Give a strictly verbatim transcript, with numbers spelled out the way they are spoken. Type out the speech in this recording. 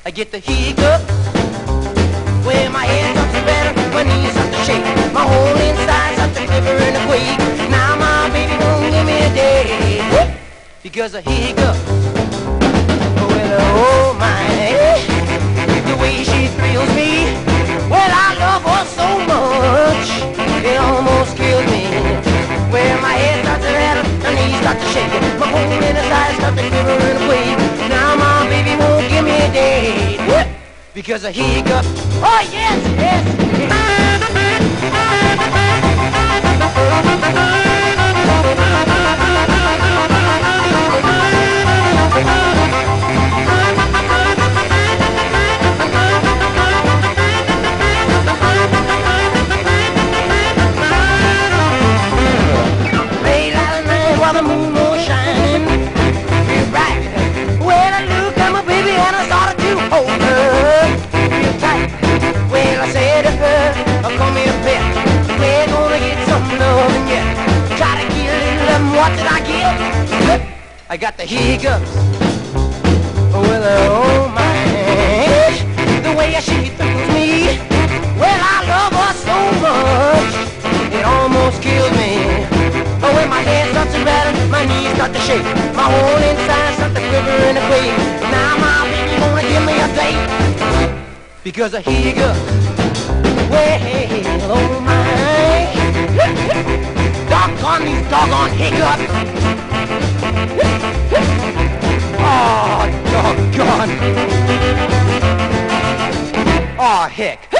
I get the hiccup. Well, my head starts to rattle, my knees start to shake, my whole inside starts to quiver and to quake. Now my baby won't give me a day because of hiccup. Well, oh my, the way she thrills me. Well, I love her so much, it almost killed me. Well, my head starts to rattle, my knees start to shake, my whole inside starts to quiver and to quake. Now my baby won't give me a date because of hiccup. Oh yes, yes, yes. Late last night while the moon was shining real bright, well I looked at my baby and I started to hold her real tight. Well, I said to her, oh, come here, pet, we're gonna get some loving yet. Try to get a little of them, what did I get? I got the hiccups. Well, oh my, the way she thrills me. Well, I love her so much, it almost killed me. Oh, when my head starts to rattle, my knees start to shake, my whole inside starts to quiver and to quake. Now my baby wanna give me a date because of hiccup. Well, oh my, doggone these doggone hiccups. Oh, doggone. Oh, heck.